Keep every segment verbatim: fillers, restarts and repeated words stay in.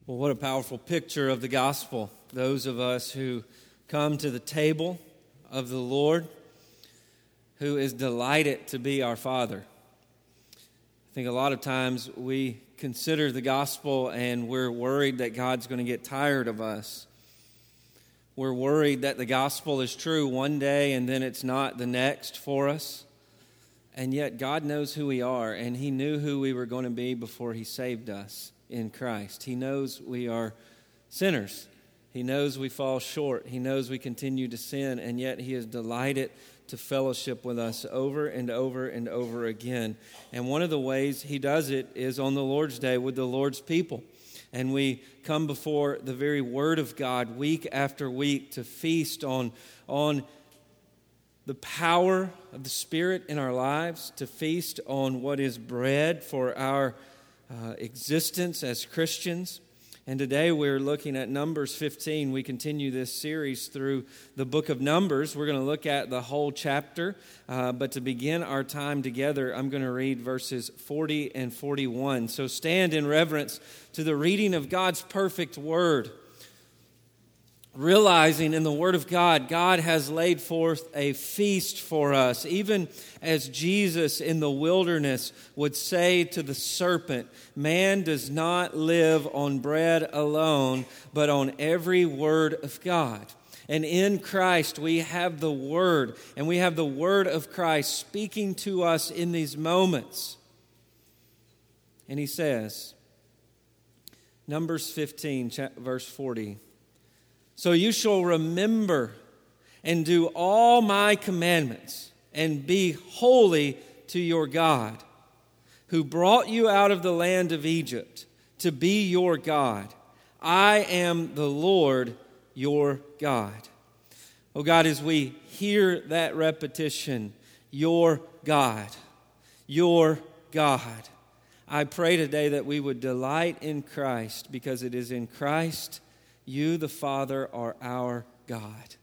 Well, what a powerful picture of the gospel. Those of us who come to the table of the Lord, who is delighted to be our Father. I think a lot of times we consider the gospel and we're worried that God's going to get tired of us. We're worried that the gospel is true one day and then it's not the next for us. And yet God knows who we are, and He knew who we were going to be before He saved us in Christ. He knows we are sinners. He knows we fall short. He knows we continue to sin, and yet He is delighted to fellowship with us over and over and over again. And one of the ways He does it is on the Lord's Day with the Lord's people. And we come before the very Word of God week after week to feast on, on the power of the Spirit in our lives, to feast on what is bread for our uh, existence as Christians. And today we're looking at Numbers fifteen. We continue this series through the book of Numbers. We're going to look at the whole chapter. Uh, but to begin our time together, I'm going to read verses forty and forty-one. So stand in reverence to the reading of God's perfect word, realizing in the Word of God, God has laid forth a feast for us, even as Jesus in the wilderness would say to the serpent, man does not live on bread alone, but on every word of God. And in Christ, we have the Word, and we have the Word of Christ speaking to us in these moments. And He says, Numbers fifteen, verse forty, so you shall remember and do all my commandments and be holy to your God, who brought you out of the land of Egypt to be your God. I am the Lord your God. Oh God, as we hear that repetition, your God, your God, I pray today that we would delight in Christ, because it is in Christ You, the Father, are our God.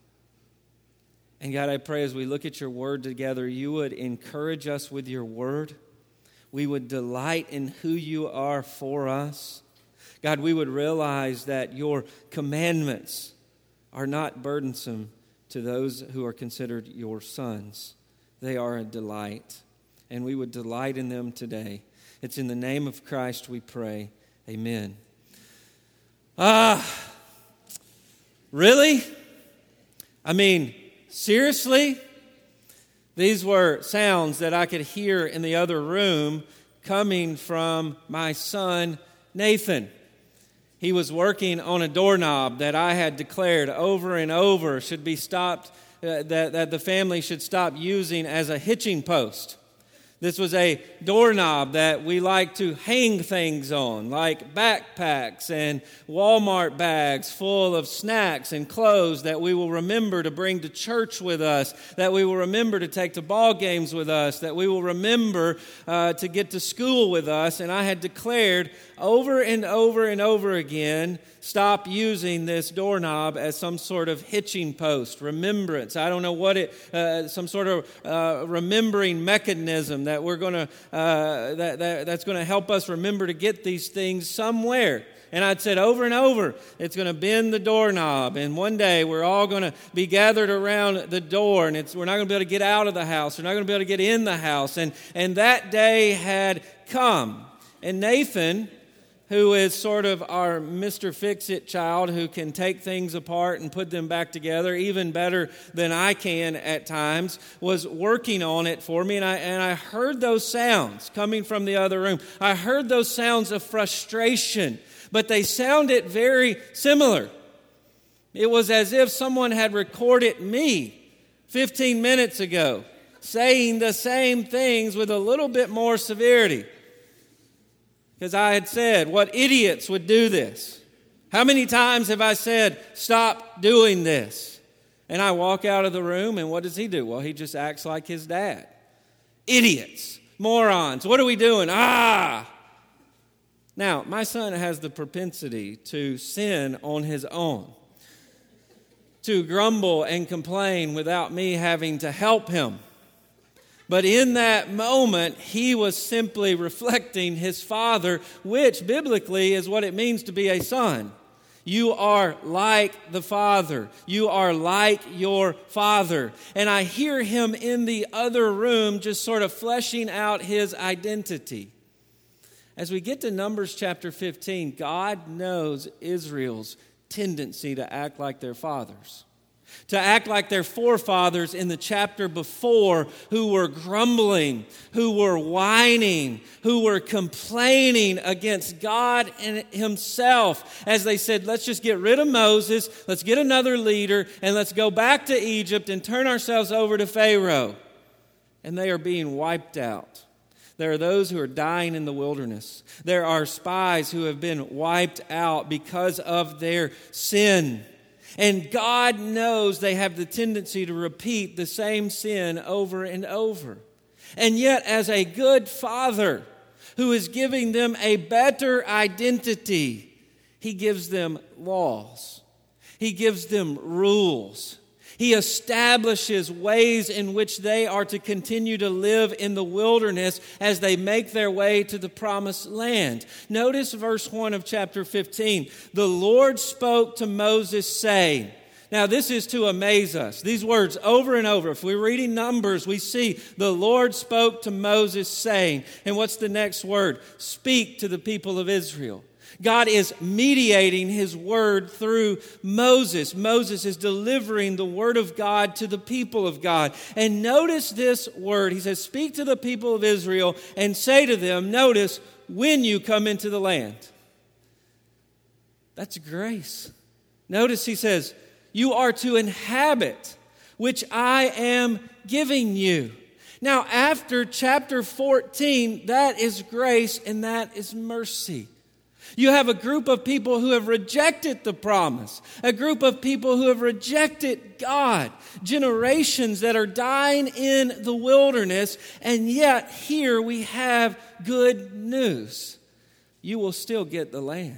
And God, I pray as we look at your word together, you would encourage us with your word. We would delight in who you are for us. God, we would realize that your commandments are not burdensome to those who are considered your sons. They are a delight, and we would delight in them today. It's in the name of Christ we pray. Amen. Ah. Really? I mean, seriously? These were sounds that I could hear in the other room coming from my son, Nathan. He was working on a doorknob that I had declared over and over should be stopped, uh, that, that the family should stop using as a hitching post. This was a doorknob that we like to hang things on, like backpacks and Walmart bags full of snacks and clothes that we will remember to bring to church with us, that we will remember to take to ball games with us, that we will remember uh, to get to school with us. And I had declared over and over and over again, stop using this doorknob as some sort of hitching post, remembrance. I don't know what it, uh, some sort of uh, remembering mechanism that we're going to, uh, that, that that's going to help us remember to get these things somewhere. And I'd said over and over, it's going to bend the doorknob. And one day we're all going to be gathered around the door, and it's, we're not going to be able to get out of the house. We're not going to be able to get in the house. And, and that day had come. And Nathan, who is sort of our Mister Fix-It child, who can take things apart and put them back together even better than I can at times, was working on it for me. And I, and I heard those sounds coming from the other room. I heard those sounds of frustration, but they sounded very similar. It was as if someone had recorded me fifteen minutes ago saying the same things with a little bit more severity. Because I had said, what idiots would do this? How many times have I said, stop doing this? And I walk out of the room, and what does he do? Well, he just acts like his dad. Idiots, morons, what are we doing? Ah! Now, my son has the propensity to sin on his own, to grumble and complain without me having to help him. But in that moment, he was simply reflecting his father, which biblically is what it means to be a son. You are like the Father. You are like your Father. And I hear him in the other room just sort of fleshing out his identity. As we get to Numbers chapter fifteen, God knows Israel's tendency to act like their fathers. To act like their forefathers in the chapter before, who were grumbling, who were whining, who were complaining against God and himself, as they said, let's just get rid of Moses, let's get another leader, and let's go back to Egypt and turn ourselves over to Pharaoh. And they are being wiped out. There are those who are dying in the wilderness. There are spies who have been wiped out because of their sin. And God knows they have the tendency to repeat the same sin over and over. And yet, as a good father who is giving them a better identity, he gives them laws. He gives them rules. He establishes ways in which they are to continue to live in the wilderness as they make their way to the promised land. Notice verse one of chapter fifteen. The Lord spoke to Moses, saying, now this is to amaze us. These words over and over. If we're reading Numbers, we see the Lord spoke to Moses, saying, and what's the next word? Speak to the people of Israel. God is mediating his word through Moses. Moses is delivering the word of God to the people of God. And notice this word. He says, speak to the people of Israel and say to them, notice, when you come into the land. That's grace. Notice he says, you are to inhabit, which I am giving you. Now, after chapter fourteen, that is grace and that is mercy. You have a group of people who have rejected the promise, a group of people who have rejected God, generations that are dying in the wilderness, and yet here we have good news. You will still get the land.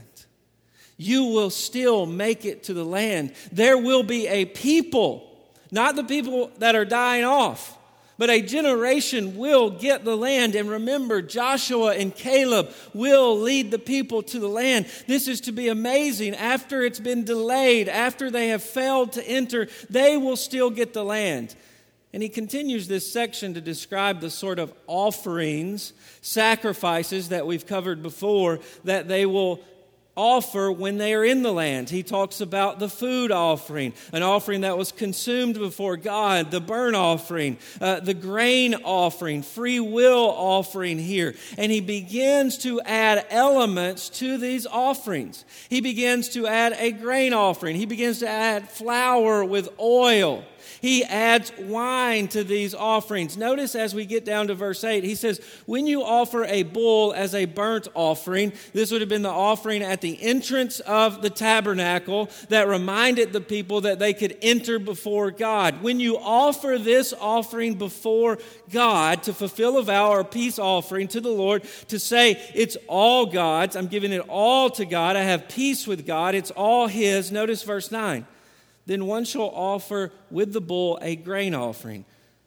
You will still make it to the land. There will be a people, not the people that are dying off, but a generation will get the land. And remember, Joshua and Caleb will lead the people to the land. This is to be amazing. After it's been delayed, after they have failed to enter, they will still get the land. And he continues this section to describe the sort of offerings, sacrifices that we've covered before, that they will offer when they are in the land. He talks about the food offering, an offering that was consumed before God, the burnt offering, uh, the grain offering, free will offering here. And he begins to add elements to these offerings. He begins to add a grain offering. He begins to add flour with oil. He adds wine to these offerings. Notice as we get down to verse eight, he says, when you offer a bull as a burnt offering, this would have been the offering at the entrance of the tabernacle that reminded the people that they could enter before God. When you offer this offering before God to fulfill a vow or a peace offering to the Lord, to say it's all God's, I'm giving it all to God, I have peace with God, it's all His. Notice verse nine. Then one shall offer with the bull a grain offering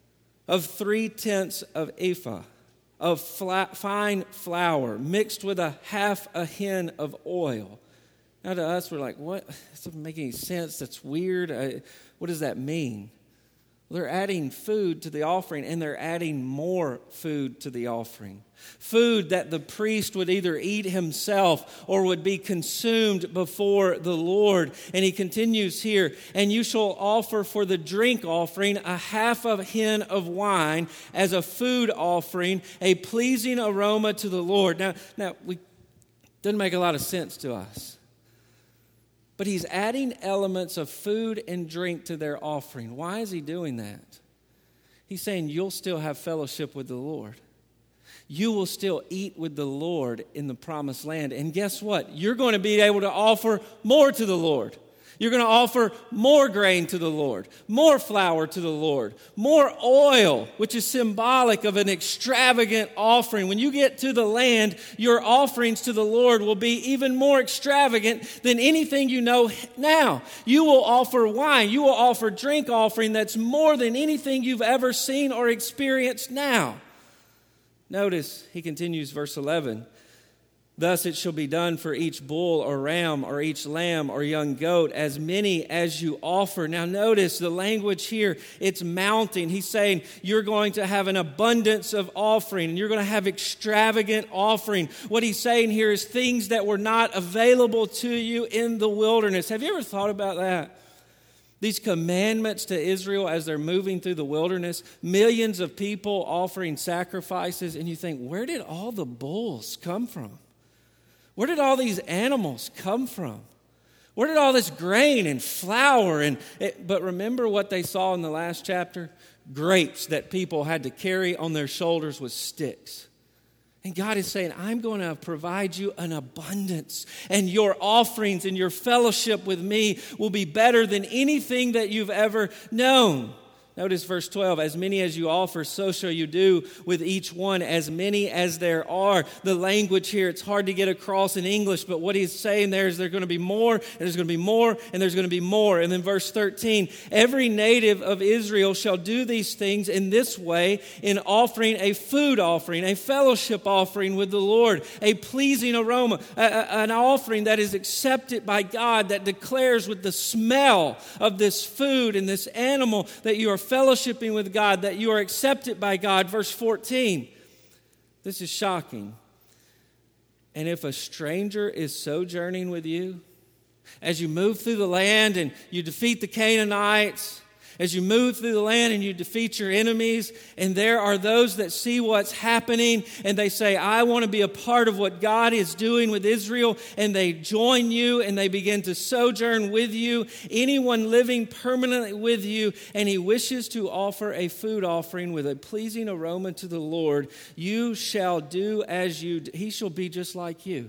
of three-tenths of ephah of flat, fine flour mixed with a half a hin of oil. Now to us, we're like, what? That doesn't make any sense. That's weird. I, what does that mean? Well, they're adding food to the offering, and they're adding more food to the offering. Food that the priest would either eat himself or would be consumed before the Lord. And he continues here, and you shall offer for the drink offering a half a hin of wine as a food offering, a pleasing aroma to the Lord. Now, now we doesn't make a lot of sense to us. But he's adding elements of food and drink to their offering. Why is he doing that? He's saying you'll still have fellowship with the Lord. You will still eat with the Lord in the promised land. And guess what? You're going to be able to offer more to the Lord. You're going to offer more grain to the Lord, more flour to the Lord, more oil, which is symbolic of an extravagant offering. When you get to the land, your offerings to the Lord will be even more extravagant than anything you know now. You will offer wine. You will offer drink offering that's more than anything you've ever seen or experienced now. Notice, he continues, verse eleven. Thus it shall be done for each bull or ram or each lamb or young goat, as many as you offer. Now notice the language here, it's mounting. He's saying you're going to have an abundance of offering and you're going to have extravagant offering. What he's saying here is things that were not available to you in the wilderness. Have you ever thought about that? These commandments to Israel as they're moving through the wilderness, millions of people offering sacrifices, and you think, where did all the bulls come from? Where did all these animals come from? Where did all this grain and flour? And it, but remember what they saw in the last chapter? Grapes that people had to carry on their shoulders with sticks. And God is saying, I'm going to provide you an abundance. And your offerings and your fellowship with me will be better than anything that you've ever known. Notice verse twelve, as many as you offer, so shall you do with each one, as many as there are. The language here, it's hard to get across in English, but what he's saying there is there's going to be more, and there's going to be more, and there's going to be more. And then verse thirteen, every native of Israel shall do these things in this way, in offering a food offering, a fellowship offering with the Lord, a pleasing aroma, a, a, an offering that is accepted by God, that declares with the smell of this food and this animal that you are fellowshipping with God, that you are accepted by God. Verse fourteen, this is shocking. And if a stranger is sojourning with you, as you move through the land and you defeat the Canaanites, as you move through the land and you defeat your enemies, and there are those that see what's happening and they say, I want to be a part of what God is doing with Israel, and they join you and they begin to sojourn with you, anyone living permanently with you, and he wishes to offer a food offering with a pleasing aroma to the Lord, you shall do as you do. He shall be just like you.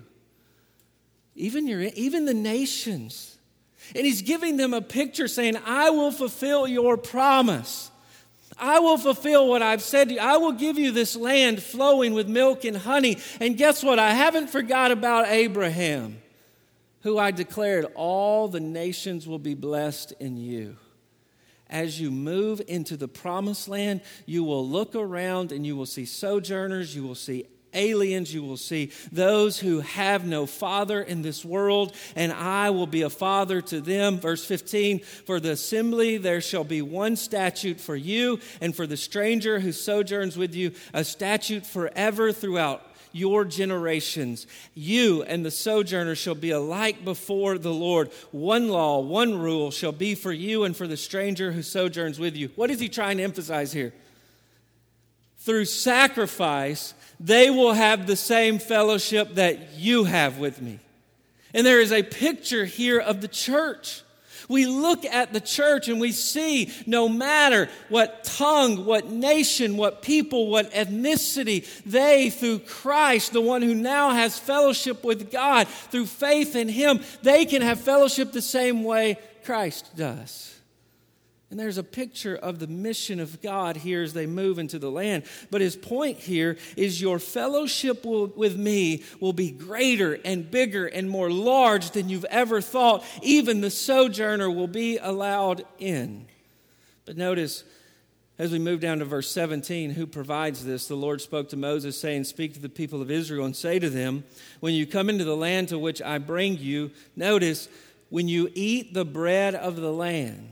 Even your, even the nations. And he's giving them a picture saying, I will fulfill your promise. I will fulfill what I've said to you. I will give you this land flowing with milk and honey. And guess what? I haven't forgot about Abraham, who I declared all the nations will be blessed in you. As you move into the promised land, you will look around and you will see sojourners, you will see aliens, you will see those who have no father in this world, and I will be a father to them. Verse fifteen, for the assembly there shall be one statute for you, and for the stranger who sojourns with you, a statute forever throughout your generations. You and the sojourner shall be alike before the Lord. One law, one rule shall be for you and for the stranger who sojourns with you. What is he trying to emphasize here? Through sacrifice, they will have the same fellowship that you have with me. And there is a picture here of the church. We look at the church and we see no matter what tongue, what nation, what people, what ethnicity, they through Christ, the one who now has fellowship with God, through faith in Him, they can have fellowship the same way Christ does. And there's a picture of the mission of God here as they move into the land. But his point here is your fellowship will, with me will be greater and bigger and more large than you've ever thought. Even the sojourner will be allowed in. But notice, as we move down to verse seventeen, who provides this? The Lord spoke to Moses, saying, speak to the people of Israel and say to them, when you come into the land to which I bring you, notice, when you eat the bread of the land.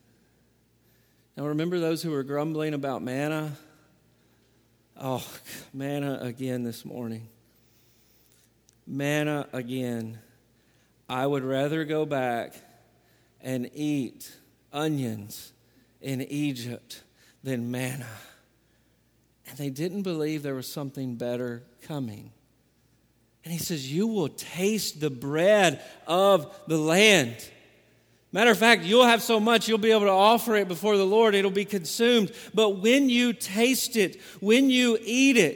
Now, remember those who were grumbling about manna? Oh, manna again this morning. Manna again. I would rather go back and eat onions in Egypt than manna. And they didn't believe there was something better coming. And he says, you will taste the bread of the land. Matter of fact, you'll have so much you'll be able to offer it before the Lord. It'll be consumed. But when you taste it, when you eat it,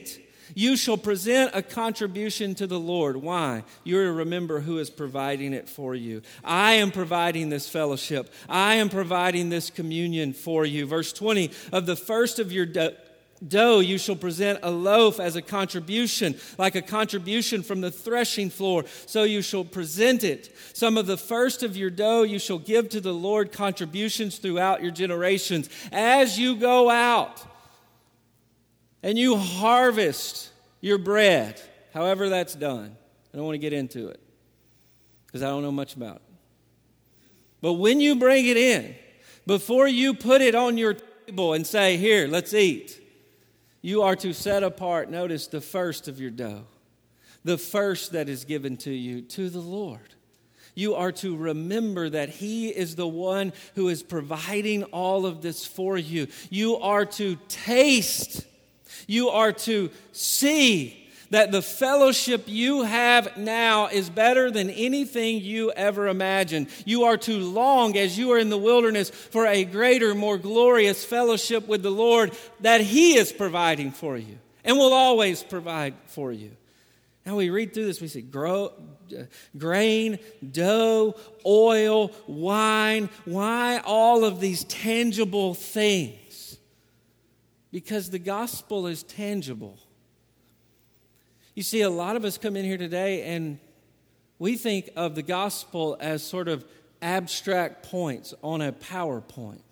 You shall present a contribution to the Lord. Why? You're to remember who is providing it for you. I am providing this fellowship. I am providing this communion for you. Verse twenty, of the first of your do- dough you shall present a loaf as a contribution, like a contribution from the threshing floor. So you shall present it. Some of the first of your dough you shall give to the Lord, contributions throughout your generations. As you go out and you harvest your bread, however that's done. I don't want to get into it because I don't know much about it. But when you bring it in, before you put it on your table and say, here, let's eat, you are to set apart, notice, the first of your dough, the first that is given to you, to the Lord. You are to remember that He is the one who is providing all of this for you. You are to taste. You are to see that the fellowship you have now is better than anything you ever imagined. You are to long, as you are in the wilderness, for a greater, more glorious fellowship with the Lord that He is providing for you and will always provide for you. Now we read through this, we see grow, uh, grain, dough, oil, wine. Why all of these tangible things? Because the gospel is tangible. You see, a lot of us come in here today and we think of the gospel as sort of abstract points on a PowerPoint.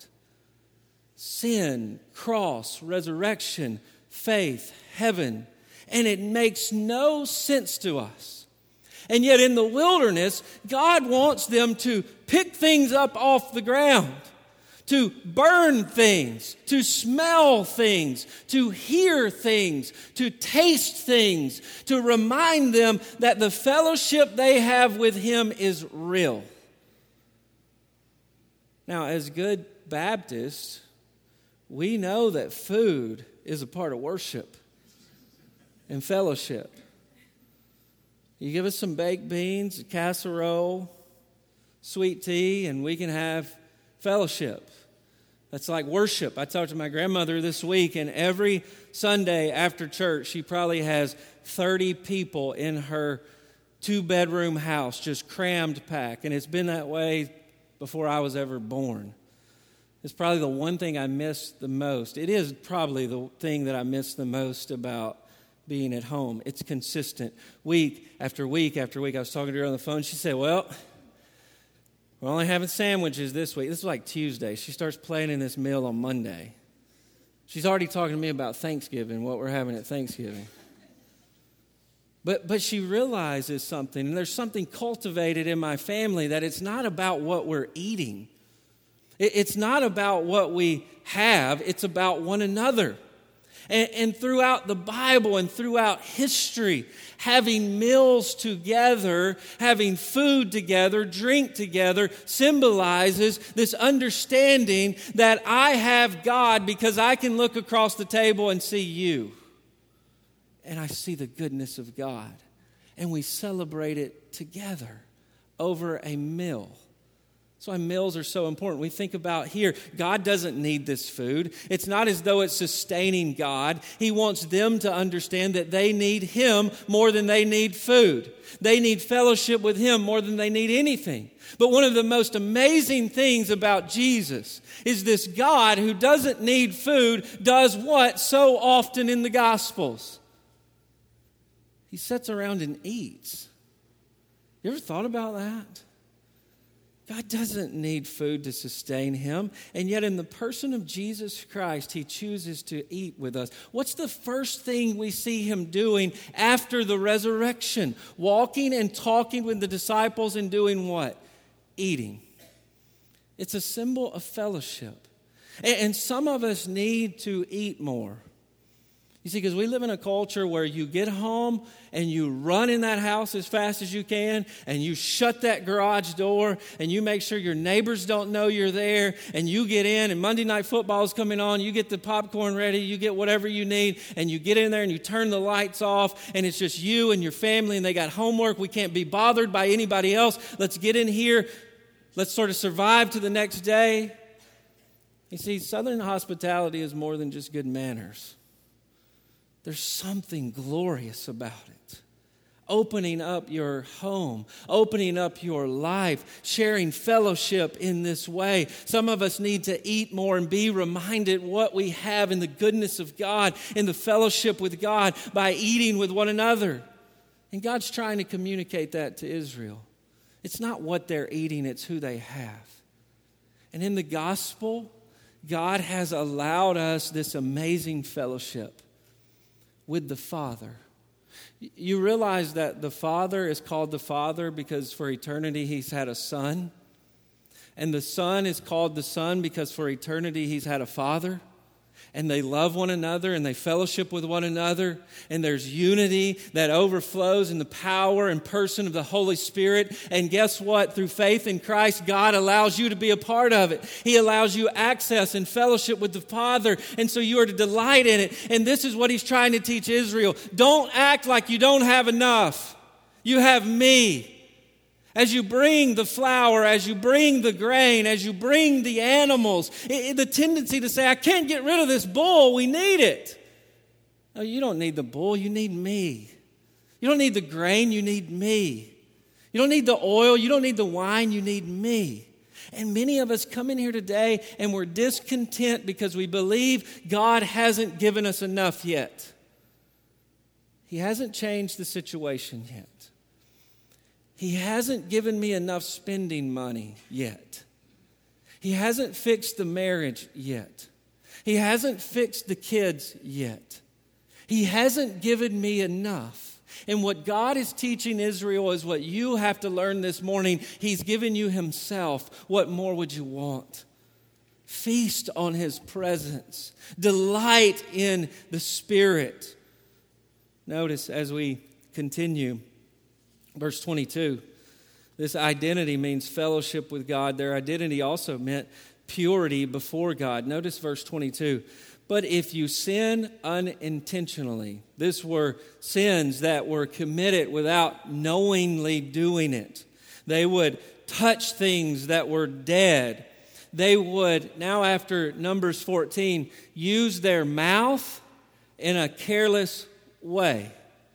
Sin, cross, resurrection, faith, heaven. And it makes no sense to us. And yet in the wilderness, God wants them to pick things up off the ground, to burn things, to smell things, to hear things, to taste things, to remind them that the fellowship they have with Him is real. Now, as good Baptists, we know that food is a part of worship and fellowship. You give us some baked beans, a casserole, sweet tea, and we can have fellowship. That's like worship. I talked to my grandmother this week, and every Sunday after church, she probably has thirty people in her two-bedroom house, just crammed packed. And it's been that way before I was ever born. It's probably the one thing I miss the most. It is probably the thing that I miss the most about being at home. It's consistent. Week after week after week. I was talking to her on the phone. She said, well, we're only having sandwiches this week. This is like Tuesday. She starts planning this meal on Monday. She's already talking to me about Thanksgiving, what we're having at Thanksgiving. But but she realizes something, and there's something cultivated in my family, that it's not about what we're eating. It, it's not about what we have. It's about one another. And, and throughout the Bible and throughout history, having meals together, having food together, drink together, symbolizes this understanding that I have God because I can look across the table and see you. And I see the goodness of God. And we celebrate it together over a meal. That's why meals are so important. We think about here, God doesn't need this food. It's not as though it's sustaining God. He wants them to understand that they need Him more than they need food. They need fellowship with Him more than they need anything. But one of the most amazing things about Jesus is this God who doesn't need food does what so often in the Gospels? He sits around and eats. You ever thought about that? God doesn't need food to sustain Him, and yet in the person of Jesus Christ, He chooses to eat with us. What's the first thing we see Him doing after the resurrection? Walking and talking with the disciples and doing what? Eating. It's a symbol of fellowship. And some of us need to eat more. You see, because we live in a culture where you get home and you run in that house as fast as you can and you shut that garage door and you make sure your neighbors don't know you're there and you get in and Monday Night Football is coming on, you get the popcorn ready, you get whatever you need and you get in there and you turn the lights off and it's just you and your family and they got homework. We can't be bothered by anybody else. Let's get in here. Let's sort of survive to the next day. You see, Southern hospitality is more than just good manners. There's something glorious about it. Opening up your home, opening up your life, sharing fellowship in this way. Some of us need to eat more and be reminded what we have in the goodness of God, in the fellowship with God, by eating with one another. And God's trying to communicate that to Israel. It's not what they're eating, it's who they have. And in the gospel, God has allowed us this amazing fellowship with the Father. You realize that the Father is called the Father because for eternity He's had a Son. And the Son is called the Son because for eternity He's had a Father. And they love one another and they fellowship with one another. And there's unity that overflows in the power and person of the Holy Spirit. And guess what? Through faith in Christ, God allows you to be a part of it. He allows you access and fellowship with the Father. And so you are to delight in it. And this is what He's trying to teach Israel. Don't act like you don't have enough. You have me. As you bring the flour, as you bring the grain, as you bring the animals, it, it, the tendency to say, I can't get rid of this bull, we need it. No, you don't need the bull, you need me. You don't need the grain, you need me. You don't need the oil, you don't need the wine, you need me. And many of us come in here today and we're discontent because we believe God hasn't given us enough yet. He hasn't changed the situation yet. He hasn't given me enough spending money yet. He hasn't fixed the marriage yet. He hasn't fixed the kids yet. He hasn't given me enough. And what God is teaching Israel is what you have to learn this morning. He's given you Himself. What more would you want? Feast on His presence. Delight in the Spirit. Notice as we continue, verse twenty-two, this identity means fellowship with God. Their identity also meant purity before God. Notice verse twenty-two. But if you sin unintentionally, these were sins that were committed without knowingly doing it. They would touch things that were dead. They would, now after Numbers fourteen, use their mouth in a careless way.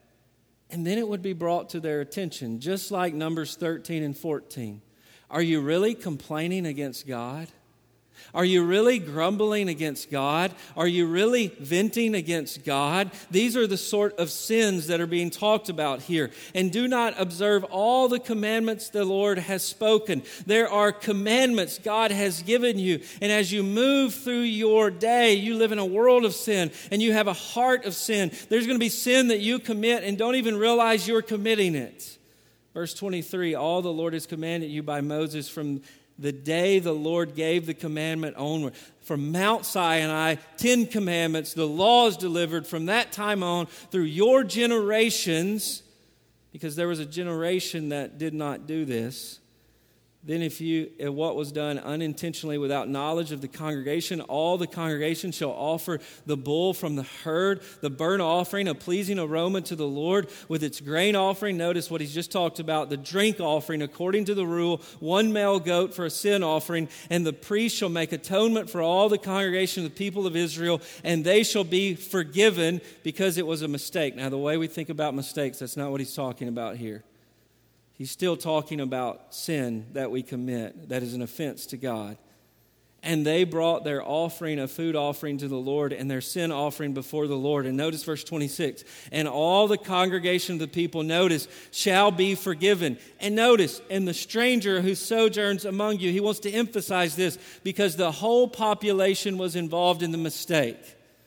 And then it would be brought to their attention, just like Numbers thirteen and fourteen. Are you really complaining against God? Are you really grumbling against God? Are you really venting against God? These are the sort of sins that are being talked about here. And do not observe all the commandments the Lord has spoken. There are commandments God has given you. And as you move through your day, you live in a world of sin and you have a heart of sin. There's going to be sin that you commit and don't even realize you're committing it. Verse twenty-three, all the Lord has commanded you by Moses from the day the Lord gave the commandment onward. From Mount Sinai, Ten Commandments, the law is delivered from that time on through your generations, because there was a generation that did not do this. Then if you, if what was done unintentionally without knowledge of the congregation, all the congregation shall offer the bull from the herd, the burnt offering, a pleasing aroma to the Lord with its grain offering. Notice what he's just talked about, the drink offering according to the rule, one male goat for a sin offering, and the priest shall make atonement for all the congregation of the people of Israel, and they shall be forgiven because it was a mistake. Now, the way we think about mistakes, that's not what he's talking about here. He's still talking about sin that we commit, that is an offense to God. And they brought their offering, a food offering to the Lord, and their sin offering before the Lord. And notice verse twenty-six. And all the congregation of the people, notice, shall be forgiven. And notice, and the stranger who sojourns among you, he wants to emphasize this because the whole population was involved in the mistake.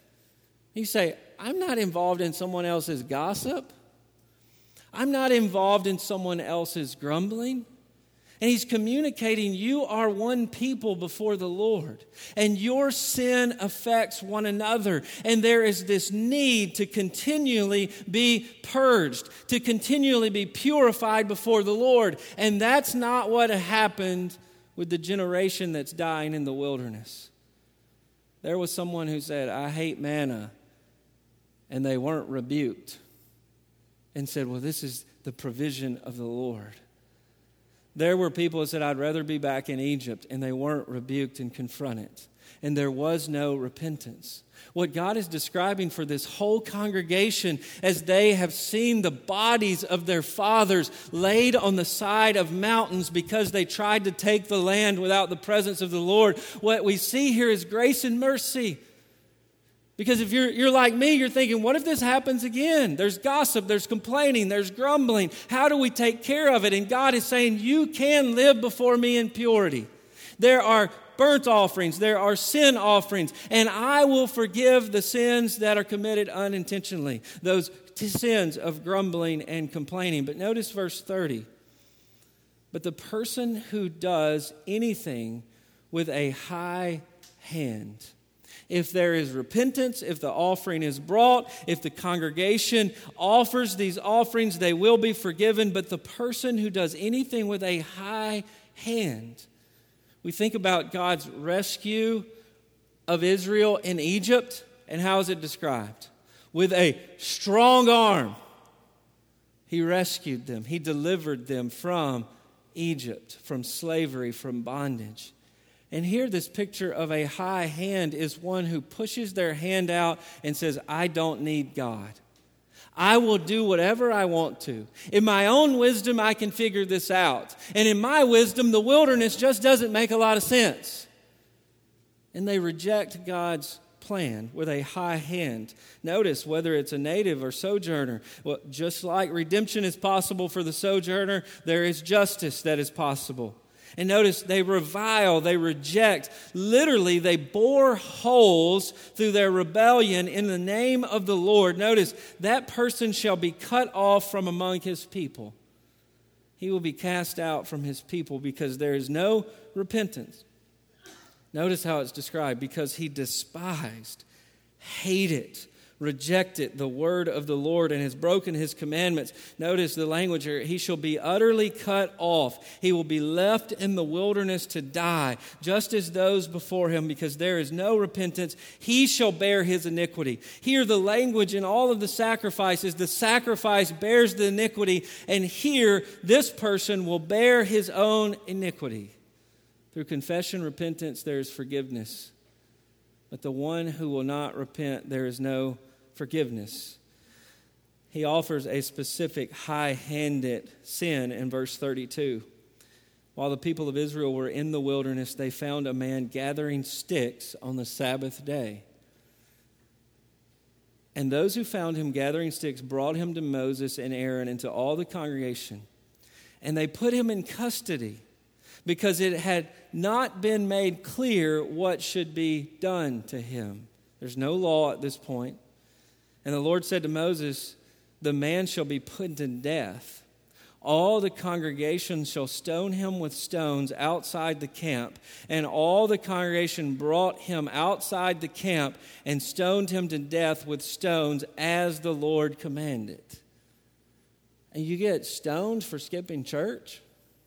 You say, I'm not involved in someone else's gossip. I'm not involved in someone else's grumbling. And he's communicating, you are one people before the Lord. And your sin affects one another. And there is this need to continually be purged, to continually be purified before the Lord. And that's not what happened with the generation that's dying in the wilderness. There was someone who said, I hate manna. And they weren't rebuked. And said, well, this is the provision of the Lord. There were people who said, I'd rather be back in Egypt, and they weren't rebuked and confronted. And there was no repentance. What God is describing for this whole congregation as they have seen the bodies of their fathers laid on the side of mountains because they tried to take the land without the presence of the Lord, what we see here is grace and mercy. Because if you're, you're like me, you're thinking, what if this happens again? There's gossip, there's complaining, there's grumbling. How do we take care of it? And God is saying, you can live before me in purity. There are burnt offerings, there are sin offerings, and I will forgive the sins that are committed unintentionally, those t- sins of grumbling and complaining. But notice verse thirty. But the person who does anything with a high hand, if there is repentance, if the offering is brought, if the congregation offers these offerings, they will be forgiven. But the person who does anything with a high hand, we think about God's rescue of Israel in Egypt, and how is it described? With a strong arm, He rescued them. He delivered them from Egypt, from slavery, from bondage. And here this picture of a high hand is one who pushes their hand out and says, I don't need God. I will do whatever I want to. In my own wisdom, I can figure this out. And in my wisdom, the wilderness just doesn't make a lot of sense. And they reject God's plan with a high hand. Notice whether it's a native or sojourner. Well, just like redemption is possible for the sojourner, there is justice that is possible. And notice they revile, they reject. Literally, they bore holes through their rebellion in the name of the Lord. Notice, that person shall be cut off from among his people. He will be cast out from his people because there is no repentance. Notice how it's described. Because he despised, hated, rejected the word of the Lord and has broken his commandments. Notice the language here. He shall be utterly cut off. He will be left in the wilderness to die, just as those before him, because there is no repentance. He shall bear his iniquity. Here the language in all of the sacrifices, the sacrifice bears the iniquity, and here this person will bear his own iniquity. Through confession, repentance, there is forgiveness. But the one who will not repent, there is no forgiveness. He offers a specific high-handed sin in verse thirty-two. While the people of Israel were in the wilderness, they found a man gathering sticks on the Sabbath day. And those who found him gathering sticks brought him to Moses and Aaron and to all the congregation. And they put him in custody because it had not been made clear what should be done to him. There's no law at this point. And the Lord said to Moses, the man shall be put to death. All the congregation shall stone him with stones outside the camp. And all the congregation brought him outside the camp and stoned him to death with stones as the Lord commanded. And you get stoned for skipping church?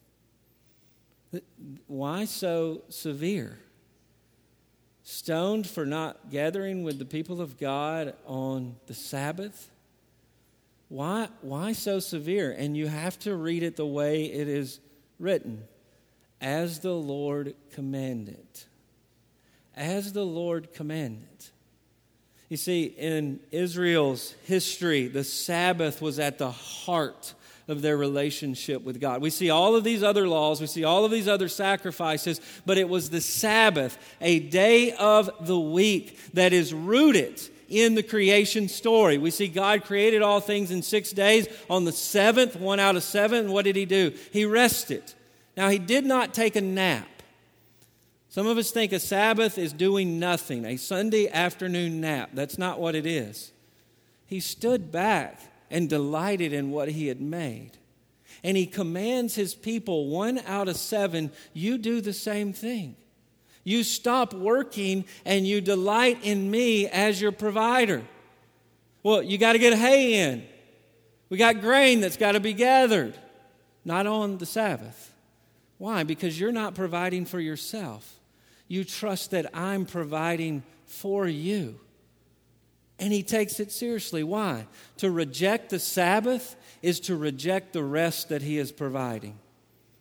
Why so severe? Stoned for not gathering with the people of God on the Sabbath? Why, why so severe? And you have to read it the way it is written. As the Lord commanded. As the Lord commanded. You see, in Israel's history, the Sabbath was at the heart of their relationship with God. We see all of these other laws, we see all of these other sacrifices, but it was the Sabbath, a day of the week that is rooted in the creation story. We see God created all things in six days. On the seventh, one out of seven, what did he do? He rested. Now, he did not take a nap. Some of us think a Sabbath is doing nothing, a Sunday afternoon nap. That's not what it is. He stood back and delighted in what he had made. And he commands his people, one out of seven, you do the same thing. You stop working and you delight in me as your provider. Well, you got to get hay in. We got grain that's got to be gathered. Not on the Sabbath. Why? Because you're not providing for yourself. You trust that I'm providing for you. And he takes it seriously. Why? To reject the Sabbath is to reject the rest that he is providing.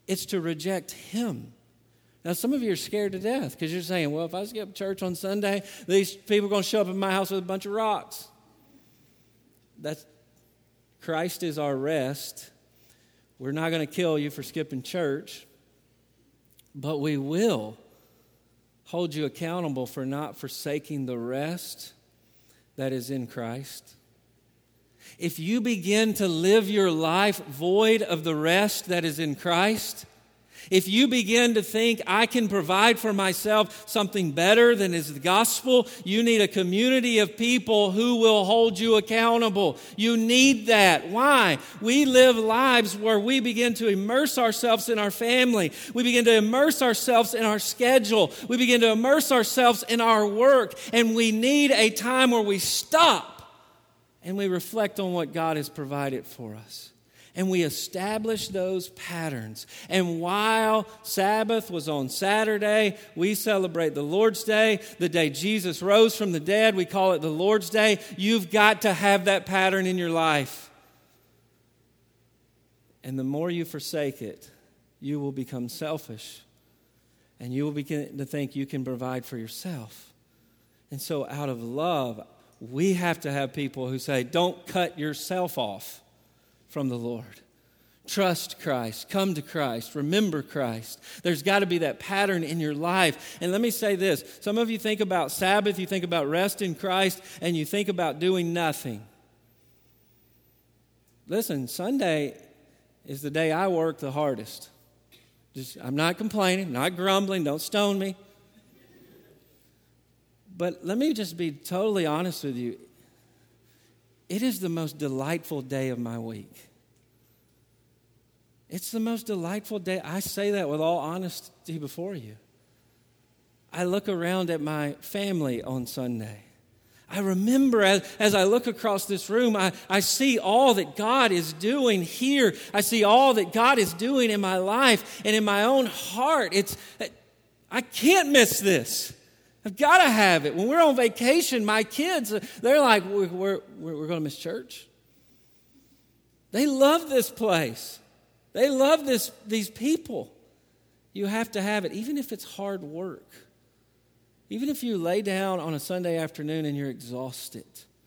It's to reject him. Now, some of you are scared to death because you're saying, well, if I skip church on Sunday, these people are going to show up in my house with a bunch of rocks. That's, Christ is our rest. We're not going to kill you for skipping church, but we will hold you accountable for not forsaking the rest that is in Christ. If you begin to live your life void of the rest that is in Christ, if you begin to think, I can provide for myself something better than is the gospel, you need a community of people who will hold you accountable. You need that. Why? We live lives where we begin to immerse ourselves in our family. We begin to immerse ourselves in our schedule. We begin to immerse ourselves in our work. And we need a time where we stop and we reflect on what God has provided for us. And we establish those patterns. And while Sabbath was on Saturday, we celebrate the Lord's Day, the day Jesus rose from the dead. We call it the Lord's Day. You've got to have that pattern in your life. And the more you forsake it, you will become selfish. And you will begin to think you can provide for yourself. And so out of love, we have to have people who say, don't cut yourself off from the Lord. Trust Christ. Come to Christ. Remember Christ. There's got to be that pattern in your life. And let me say this. Some of you think about Sabbath, you think about rest in Christ, and you think about doing nothing. Listen, Sunday is the day I work the hardest. Just, I'm not complaining, not grumbling, don't stone me. But let me just be totally honest with you. It is the most delightful day of my week. It's the most delightful day. I say that with all honesty before you. I look around at my family on Sunday. I remember as, as I look across this room, I, I see all that God is doing here. I see all that God is doing in my life and in my own heart. It's I can't miss this. I've got to have it. When we're on vacation, my kids, they're like, we're, we're, we're going to miss church. They love this place. They love this, these people. You have to have it, even if it's hard work. Even if you lay down on a Sunday afternoon and you're exhausted.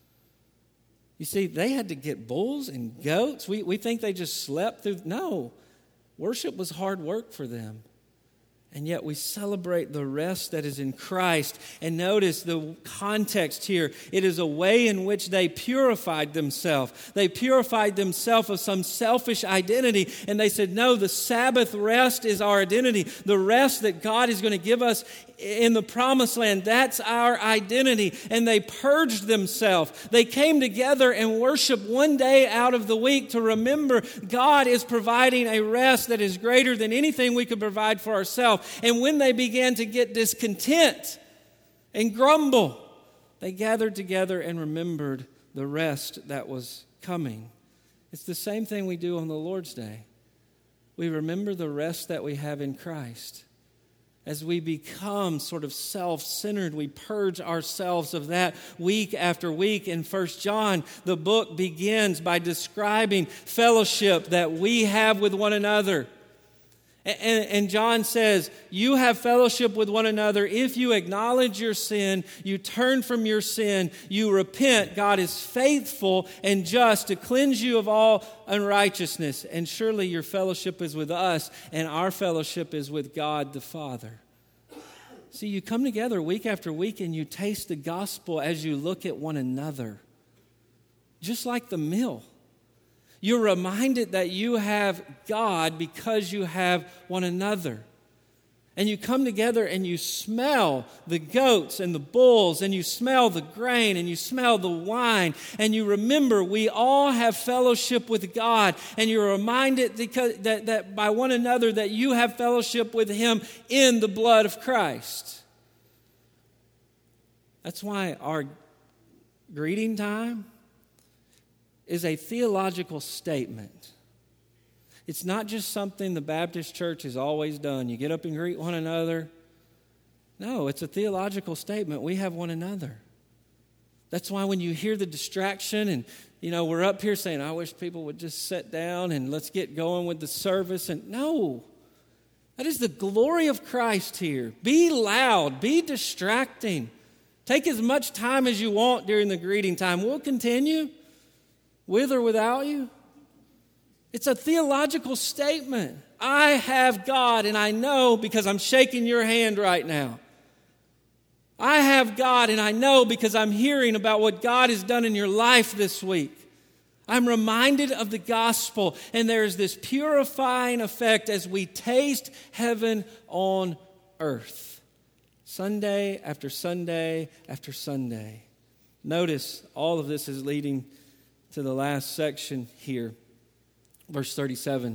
You see, they had to get bulls and goats. We, we think they just slept through. No, worship was hard work for them. And yet we celebrate the rest that is in Christ. And notice the context here. It is a way in which they purified themselves. They purified themselves of some selfish identity. And they said, no, the Sabbath rest is our identity. The rest that God is going to give us in the promised land, that's our identity. And they purged themselves. They came together and worshiped one day out of the week to remember God is providing a rest that is greater than anything we could provide for ourselves. And when they began to get discontent and grumble, they gathered together and remembered the rest that was coming. It's the same thing we do on the Lord's Day. We remember the rest that we have in Christ. As we become sort of self-centered, we purge ourselves of that week after week. In First John, the book begins by describing fellowship that we have with one another. And, and John says, you have fellowship with one another if you acknowledge your sin, you turn from your sin, you repent. God is faithful and just to cleanse you of all unrighteousness. And surely your fellowship is with us, and our fellowship is with God the Father. See, you come together week after week and you taste the gospel as you look at one another. Just like the meal. You're reminded that you have God because you have one another. And you come together and you smell the goats and the bulls, and you smell the grain, and you smell the wine, and you remember we all have fellowship with God, and you're reminded because, that, that by one another that you have fellowship with Him in the blood of Christ. That's why our greeting time is a theological statement. It's not just something the Baptist church has always done. You get up and greet one another. No, it's a theological statement. We have one another. That's why when you hear the distraction and, you know, we're up here saying, I wish people would just sit down and let's get going with the service. And no, That is the glory of Christ here. Be loud. Be distracting. Take as much time as you want during the greeting time. We'll continue with or without you. It's a theological statement. I have God, and I know because I'm shaking your hand right now. I have God, and I know because I'm hearing about what God has done in your life this week. I'm reminded of the gospel, and there's this purifying effect as we taste heaven on earth. Sunday after Sunday after Sunday. Notice all of this is leading to the last section here. Verse thirty-seven.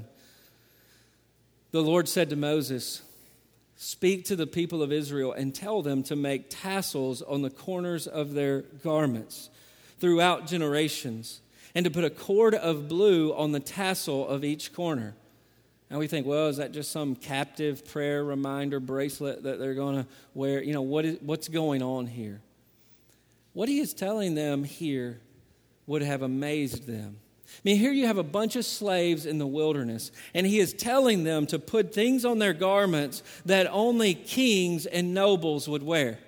The Lord said to Moses, "Speak to the people of Israel and tell them to make tassels on the corners of their garments throughout generations, and to put a cord of blue on the tassel of each corner." Now we think, well, is that just some captive prayer reminder bracelet that they're going to wear? You know, what is, what's going on here? What he is telling them here would have amazed them. I mean, here you have a bunch of slaves in the wilderness, and he is telling them to put things on their garments that only kings and nobles would wear.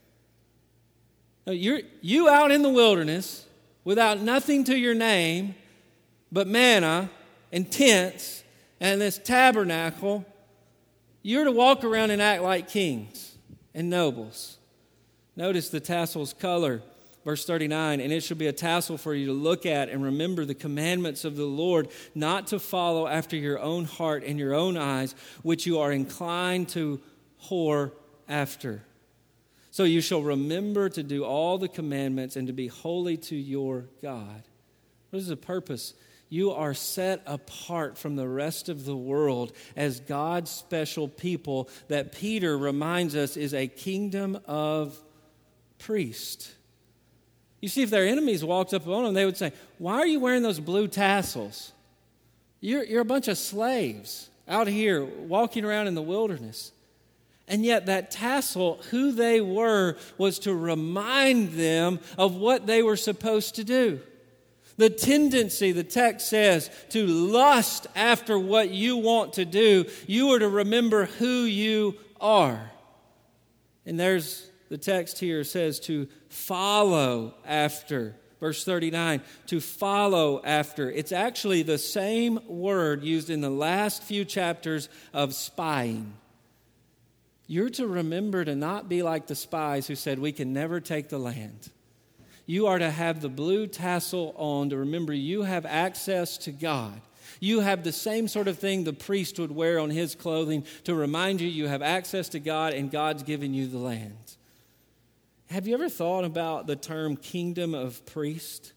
Now, you're, you out in the wilderness without nothing to your name but manna and tents and this tabernacle, you're to walk around and act like kings and nobles. Notice the tassel's color. Verse thirty-nine, "And it shall be a tassel for you to look at and remember the commandments of the Lord, not to follow after your own heart and your own eyes, which you are inclined to whore after. So you shall remember to do all the commandments and to be holy to your God." What is the purpose? You are set apart from the rest of the world as God's special people that Peter reminds us is a kingdom of priests. You see, if their enemies walked up on them, they would say, "Why are you wearing those blue tassels? You're, you're a bunch of slaves out here walking around in the wilderness." And yet that tassel, who they were, was to remind them of what they were supposed to do. The tendency, the text says, to lust after what you want to do, you are to remember who you are. And there's the text here says to follow after. Verse thirty-nine, to follow after. It's actually the same word used in the last few chapters of spying. You're to remember to not be like the spies who said, "We can never take the land." You are to have the blue tassel on to remember you have access to God. You have the same sort of thing the priest would wear on his clothing to remind you you have access to God and God's given you the land. Have you ever thought about the term kingdom of priest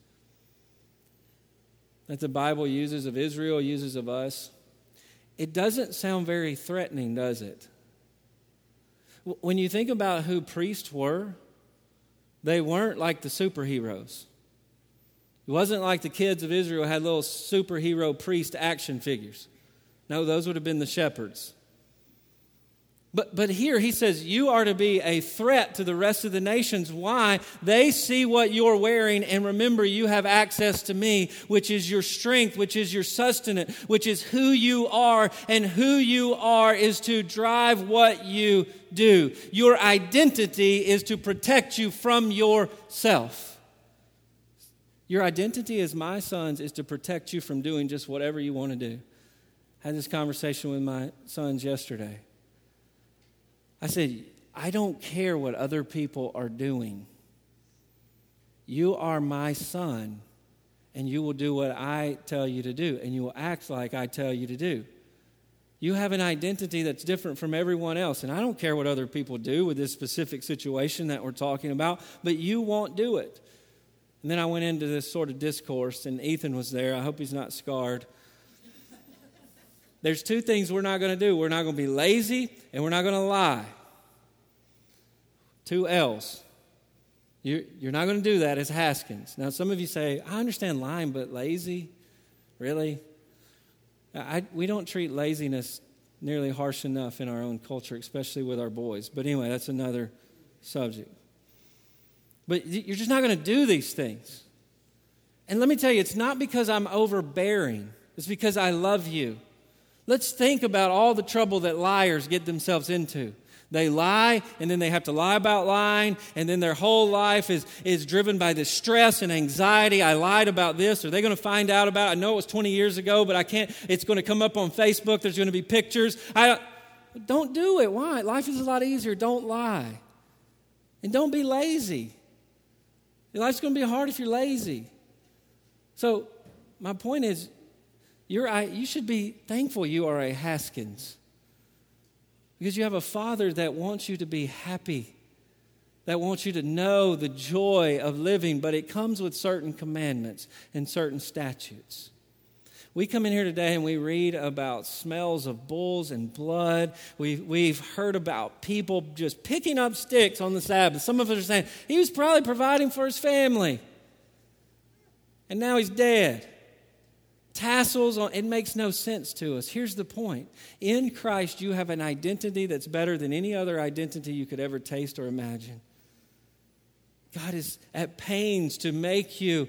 that the Bible uses of Israel, uses of us? It doesn't sound very threatening, does it? When you think about who priests were, they weren't like the superheroes. It wasn't like the kids of Israel had little superhero priest action figures. No, those would have been the shepherds. But but here he says you are to be a threat to the rest of the nations. Why? They see what you're wearing and remember you have access to me, which is your strength, which is your sustenance, which is who you are. And who you are is to drive what you do. Your identity is to protect you from yourself. Your identity as my sons is to protect you from doing just whatever you want to do. I had this conversation with my sons yesterday. I said, I don't care what other people are doing. You are my son, and you will do what I tell you to do, and you will act like I tell you to do. You have an identity that's different from everyone else, and I don't care what other people do with this specific situation that we're talking about, but you won't do it. And then I went into this sort of discourse, and Ethan was there. I hope he's not scarred. There's two things we're not going to do. We're not going to be lazy, and we're not going to lie. Two L's. You're, you're not going to do that as Haskins. Now, some of you say, I understand lying, but lazy? Really? I, we don't treat laziness nearly harsh enough in our own culture, especially with our boys. But anyway, that's another subject. But you're just not going to do these things. And let me tell you, it's not because I'm overbearing. It's because I love you. Let's think about all the trouble that liars get themselves into. They lie, and then they have to lie about lying, and then their whole life is, is driven by this stress and anxiety. I lied about this. Are they going to find out about it? I know it was twenty years ago, but I can't. It's going to come up on Facebook. There's going to be pictures. I don't do it. Why? Life is a lot easier. Don't lie. And don't be lazy. Life's going to be hard if you're lazy. So my point is, you're, you should be thankful you are a Haskins. Because you have a Father that wants you to be happy, that wants you to know the joy of living, but it comes with certain commandments and certain statutes. We come in here today and we read about smells of bulls and blood. We've, we've heard about people just picking up sticks on the Sabbath. Some of us are saying, he was probably providing for his family, and now he's dead. Tassels on, it makes no sense to us. Here's the point. In Christ, you have an identity that's better than any other identity you could ever taste or imagine. God is at pains to make you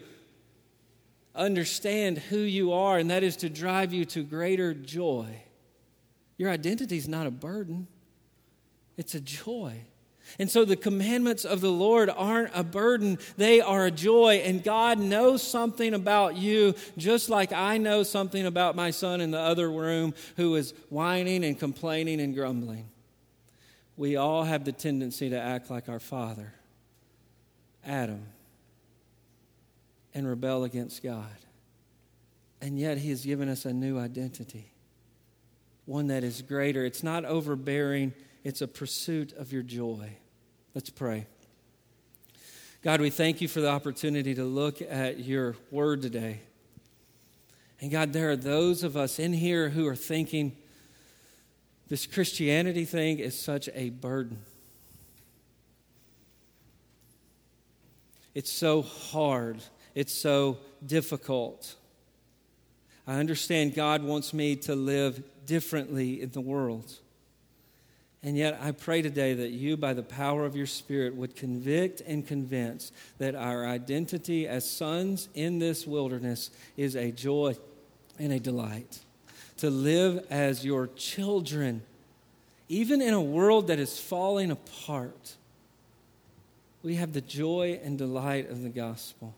understand who you are, and that is to drive you to greater joy. Your identity is not a burden. It's a joy. And so the commandments of the Lord aren't a burden, they are a joy. And God knows something about you, just like I know something about my son in the other room who is whining and complaining and grumbling. We all have the tendency to act like our father, Adam, and rebel against God. And yet he has given us a new identity, one that is greater. It's not overbearing. It's a pursuit of your joy. Let's pray. God, we thank you for the opportunity to look at your word today. And God, there are those of us in here who are thinking this Christianity thing is such a burden. It's so hard. It's so difficult. I understand God wants me to live differently in the world. And yet I pray today that you, by the power of your Spirit, would convict and convince that our identity as sons in this wilderness is a joy and a delight. To live as your children, even in a world that is falling apart, we have the joy and delight of the gospel.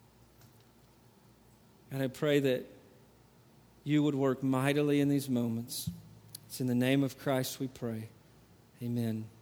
And I pray that you would work mightily in these moments. It's in the name of Christ we pray. Amen.